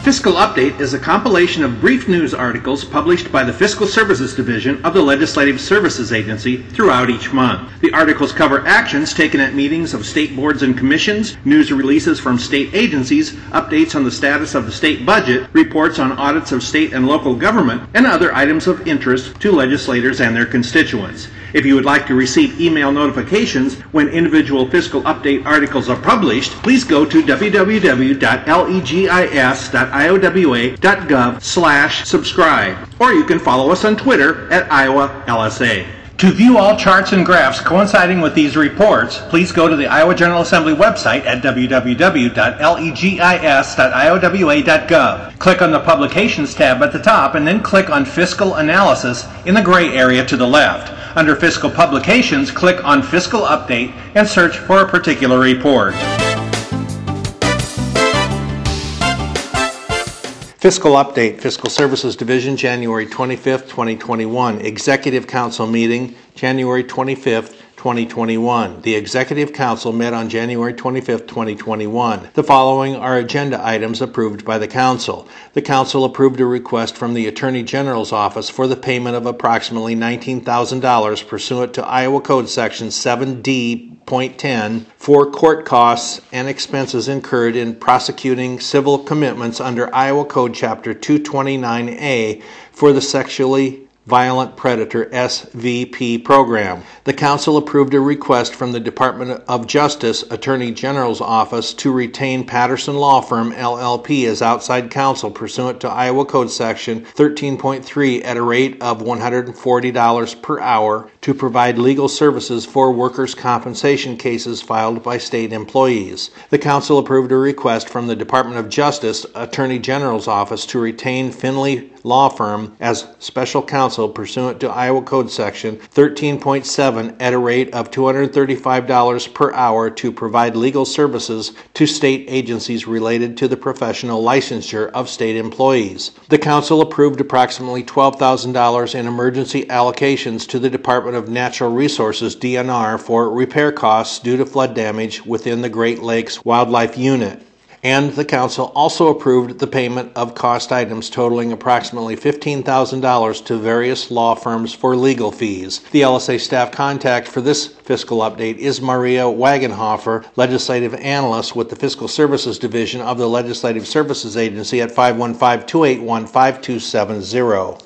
Fiscal Update is a compilation of brief news articles published by the Fiscal Services Division of the Legislative Services Agency throughout each month. The articles cover actions taken at meetings of state boards and commissions, news releases from state agencies, updates on the status of the state budget, reports on audits of state and local government, and other items of interest to legislators and their constituents. If you would like to receive email notifications when individual Fiscal Update articles are published, please go to www.legis.iowa.gov/subscribe, or you can follow us on Twitter at @IowaLSA. To view all charts and graphs coinciding with these reports, please go to the Iowa General Assembly website at www.legis.iowa.gov. Click on the Publications tab at the top and then click on Fiscal Analysis in the gray area to the left. Under Fiscal Publications, click on Fiscal Update and search for a particular report. Fiscal Update, Fiscal Services Division, January 25th, 2021. Executive Council meeting, January 25th, 2021. The Executive Council met on January 25th, 2021. The following are agenda items approved by the Council. The Council approved a request from the Attorney General's Office for the payment of approximately $19,000 pursuant to Iowa Code Section 7D.10 for court costs and expenses incurred in prosecuting civil commitments under Iowa Code Chapter 229A for the Sexually Violent Predator SVP program. The Council approved a request from the Department of Justice Attorney General's Office to retain Patterson Law Firm LLP as outside counsel pursuant to Iowa Code Section 13.3 at a rate of $140 per hour to provide legal services for workers' compensation cases filed by state employees. The Council approved a request from the Department of Justice Attorney General's Office to retain Finley Law Firm as special counsel pursuant to Iowa Code Section 13.7 at a rate of $235 per hour to provide legal services to state agencies related to the professional licensure of state employees. The Council approved approximately $12,000 in emergency allocations to the Department of Natural Resources DNR for repair costs due to flood damage within the Great Lakes Wildlife Unit. And the Council also approved the payment of cost items totaling approximately $15,000 to various law firms for legal fees. The LSA staff contact for this fiscal update is Maria Wagenhofer, Legislative Analyst with the Fiscal Services Division of the Legislative Services Agency at 515-281-5270.